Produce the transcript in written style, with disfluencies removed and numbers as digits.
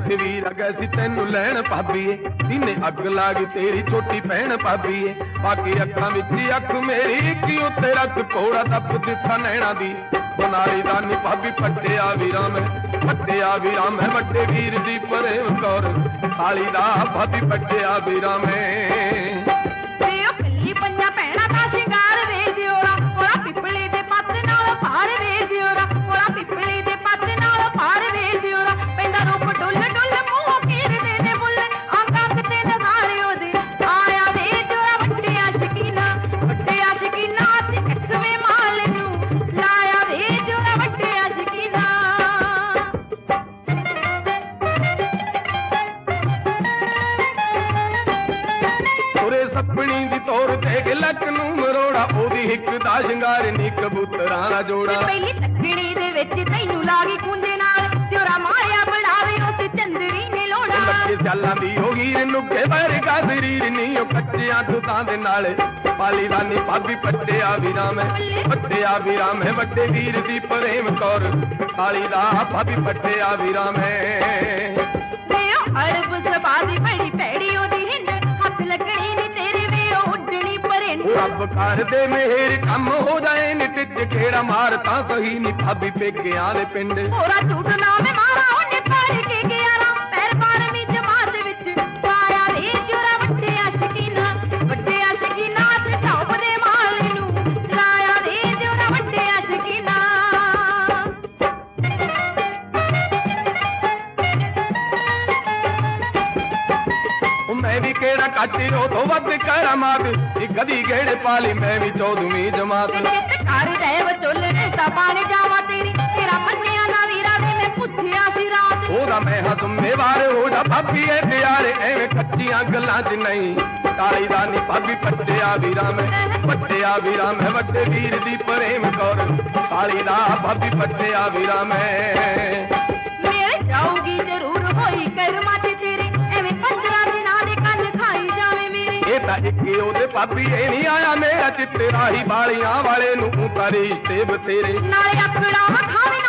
बड़े वीर गए सी तेनू लैन भाभीए, सीने अग ला गई तेरी छोटी भैन भाभीए। बाकी अखां विच अख मेरी की उत्ते रख घोड़ा दब दिथा नैना दी। बनाली दानी भाभी पट्टिया वीरां मैं, पट्टिया वीरां मैं वड्डे वीर दी प्रेम कौर साली दा भाभी पट्टिया वीरां मैं। पंजा भैणा दा शिंगार वे दियोरा, ओला पिपली दे पत्त नाल पार वे दियोरा, ओला पिपली दे पत्त नाल पार वे दियोरा। पैंदा रूप डुल डुल मुंह घेर दे ने बुल्ले, अंग अंग ते नज़ारे ओदे आया वे दियोरा। वड्डे आशिकीना ते कखवे माल नू लाया वे दियोरा वड्डे आशिकीना। तुरे सपनी दी तोर ते लक नू मरोड़ा, ओदी हिक दा शिंगार नी कबूतरां दा जोड़ा। पहली तकड़ी दे विच तैनू लागी कुंजे नाल, तेरा माया बढ़ावे उस चंदरी ने लोड़ा। लक्के सालां दी हो हीर नुके वर्गा शरीर नी ओ कच्चियां दुधां दे नाल। पाली दानी भाभी पट्टिया वीरां मैं, पट्टिया वीरां मैं वड्डे वीर दी प्रेम कौर साली दा भाभी पट्टिया वीरां मैं। अड़ब सबादी बड़ी भैड़ी ओदी हिंद, हथ लगनी नी तेरे वे उड्डनी परिंद। रब कर दे मेहर कम हो जाए नी टिच खेड़ा मार तां सही नी भाभी पेकियां दे पिंड। होरा झूठ ना मैं मारा ओने पार के गया ना, पैर पार मी जमात विच पाया वे जोरा। वड्डे आशिकीना ते टॉप दे माल नू लाया वे जोरा वड्डे आशिकीना। मैं भी केड़ा काटी रो तो वध करा मात, गदी गेड़े पाली मैं भी 14वीं जमात। कर दे वचोलने ता पाने जावा तेरी, तेरा मन्निया ना वीरा वे मैं पुछया सी रात। ओदा मैं हां जिम्मेवार हो जा भाभी ए प्यारे, एवें कच्चियां गल्लां च नहीं। काली दानी भाभी पट्टिया वीरां मैं, पट्टिया वीरां मैं वड्डे वीर दी प्रेम कौर साली दा भाभी पट्टिया वीरां मैं। मेरे जाऊगी जरूर होई कर्मा ते तेरे, एवें 15 दिनां दे कंन खाई जावे मेरे। ए तां इक्के ओदे भाभी ए नहीं आया मेरा चिट्टे राही बालियां वाले नू तारी ते बतेरे। नाले अकड़ा खावे